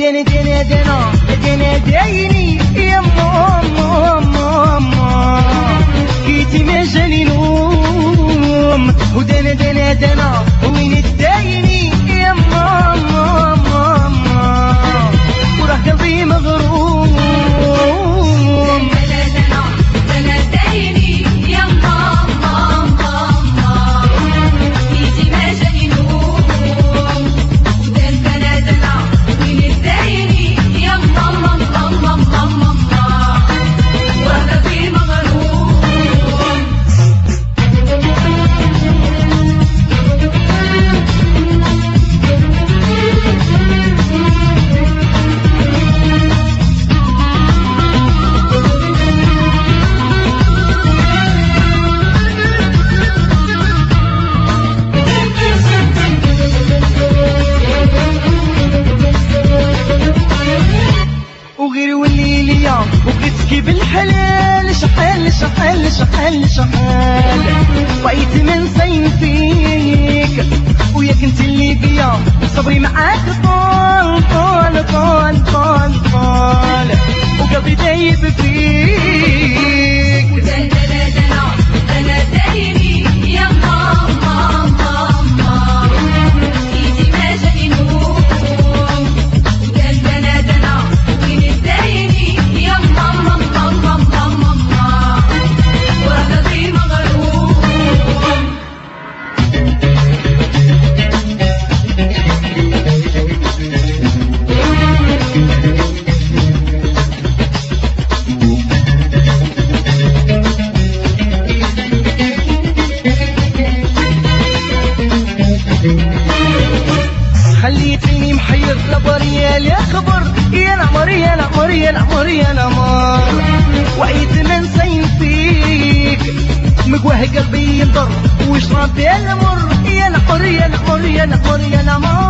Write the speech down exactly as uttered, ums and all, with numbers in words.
دنا دنا دنا دنا دايني يا ماما ماما كيتي ما جاني نوم ودنا دنا دنا وين تدايني يا ماما ماما وراه قلبي مغروم دنا دنا دنا دايني يا ماما ماما كيتي ما جاني نوم دنا دنا وين تدايني يا ماما ماما ماما وراه قلبي مغروم وغير ولي ليا وبغيتك بالحلال شحال شحال شحال شحال بغيت من صين فيك ويا كنت اللي بيا صبري معاك طال طال طال طال طال وقلبي دايب فيك دنا دنا دنا دايني يا ماما ماما كيتي ما جاني نوم دنا دنا وين تدايني يا ماما ماما ماما وراه قلبي مغروم خليتيني محير لا بريال يا خبر يا العمر يا العمر يا العمر يا العمر وعيت من صين فيك مقواه قلبي ينضر وشرب يا العمر يا العمر يا العمر يا العمر يا العمر